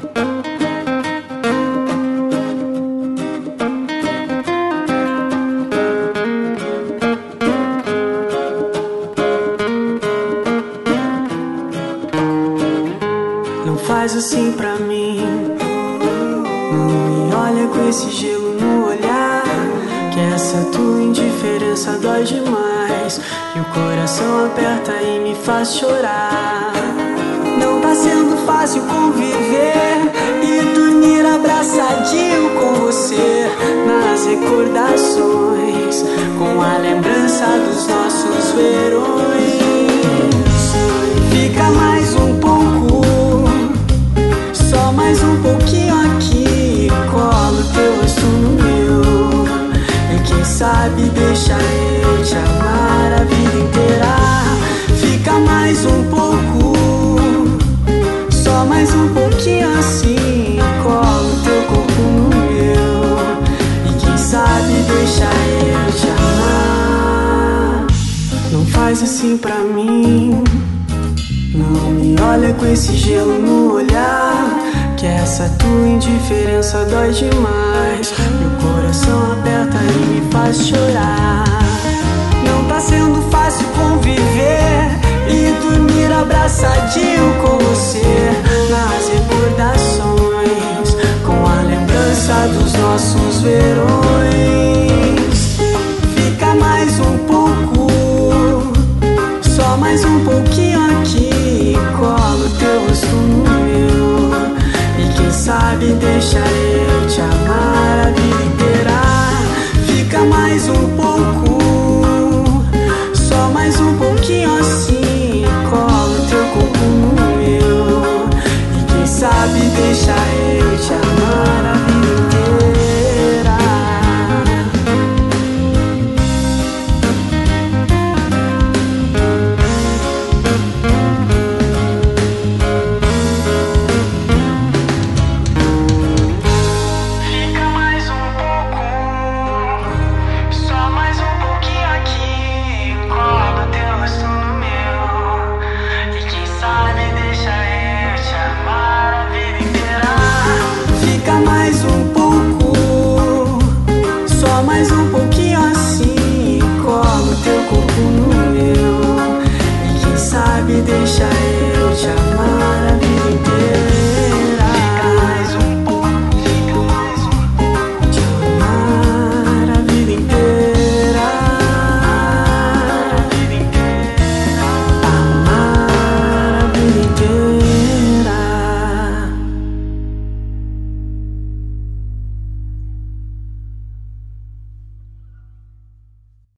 Não faz assim pra mim, não me olha com esse gelo no olhar, que essa tua indiferença dói demais, e o coração aperta e me faz chorar. Não tá sendo fácil conviver e dormir abraçadinho com você nas recordações, com a lembrança dos nossos verões. Fica mais um pouco, só mais um pouquinho aqui, colo teu rosto no meu, e quem sabe deixa eu te amar a vida inteira. Fica mais um pouco, só mais um pouquinho assim, colo teu corpo no meu, e quem sabe deixa eu te amar. Não faz assim pra mim, não me olha com esse gelo no olhar, que essa tua indiferença dói demais, meu coração aperta e me faz chorar. Não tá sendo fácil conviver e dormir abraçadinho com você nas recordações, com a lembrança dos nossos verões. Fica mais um pouco, só mais um pouquinho aqui, colo teu rosto no meu, e quem sabe deixa eu te amar a vida inteira. Fica mais um pouco, só mais um pouquinho assim, colo teu corpo no meu, e quem sabe deixa eu